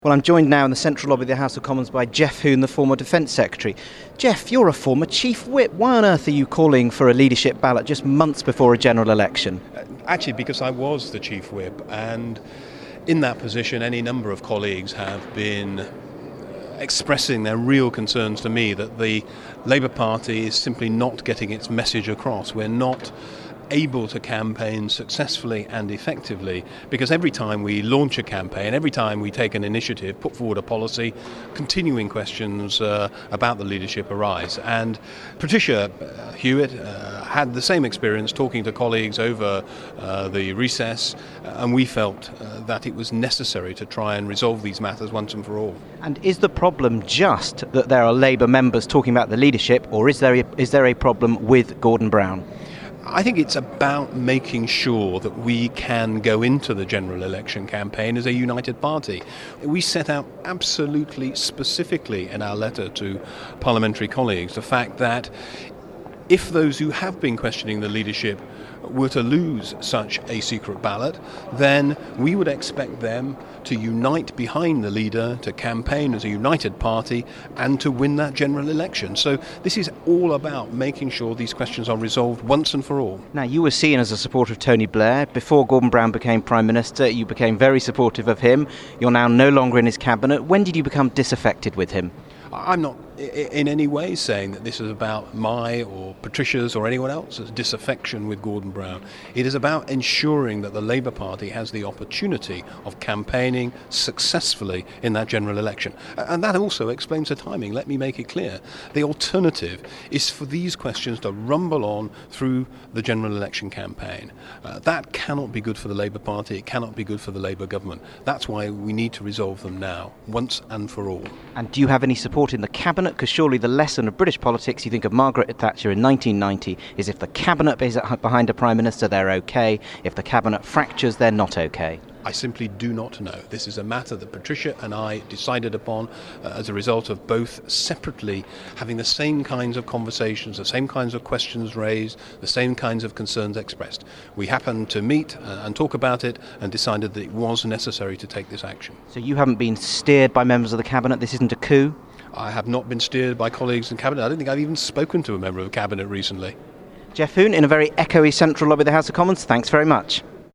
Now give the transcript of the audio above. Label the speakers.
Speaker 1: Well, I'm joined now in the central lobby of the House of Commons by Geoff Hoon, the former Defence Secretary. Geoff, you're a former Chief Whip. Why on earth are you calling for a leadership ballot just months before a general election?
Speaker 2: Actually, because I was the Chief Whip, and in that position any number of colleagues have been expressing their real concerns to me that the Labour Party is simply not getting its message across. We're not able to campaign successfully and effectively because every time we launch a campaign, every time we take an initiative, put forward a policy, continuing questions about the leadership arise. And Patricia Hewitt had the same experience talking to colleagues over the recess, and we felt that it was necessary to try and resolve these matters once and for all.
Speaker 1: And is the problem just that there are Labour members talking about the leadership, or is there a problem with Gordon Brown?
Speaker 2: I think it's about making sure that we can go into the general election campaign as a united party. We set out absolutely specifically in our letter to parliamentary colleagues the fact that if those who have been questioning the leadership were to lose such a secret ballot, then we would expect them to unite behind the leader, to campaign as a united party, and to win that general election. So this is all about making sure these questions are resolved once and for all.
Speaker 1: Now, you were seen as a supporter of Tony Blair. Before Gordon Brown became Prime Minister, you became very supportive of him. You're now no longer in his cabinet. When did you become disaffected with him?
Speaker 2: I'm not in any way saying that this is about my or Patricia's or anyone else's disaffection with Gordon Brown. It is about ensuring that the Labour Party has the opportunity of campaigning successfully in that general election. And that also explains the timing. Let me make it clear. The alternative is for these questions to rumble on through the general election campaign. That cannot be good for the Labour Party. It cannot be good for the Labour government. That's why we need to resolve them now, once and for all.
Speaker 1: And do you have any support in the cabinet? Because surely the lesson of British politics, you think of Margaret Thatcher in 1990, is if the cabinet is behind a Prime Minister, they're okay. If the cabinet fractures, they're not okay.
Speaker 2: I simply do not know. This is a matter that Patricia and I decided upon as a result of both separately having the same kinds of conversations, the same kinds of questions raised, the same kinds of concerns expressed. We happened to meet and talk about it and decided that it was necessary to take this action.
Speaker 1: So you haven't been steered by members of the cabinet? This isn't a coup?
Speaker 2: I have not been steered by colleagues in cabinet. I don't think I've even spoken to a member of cabinet recently.
Speaker 1: Geoff Hoon, in a very echoey central lobby of the House of Commons, thanks very much.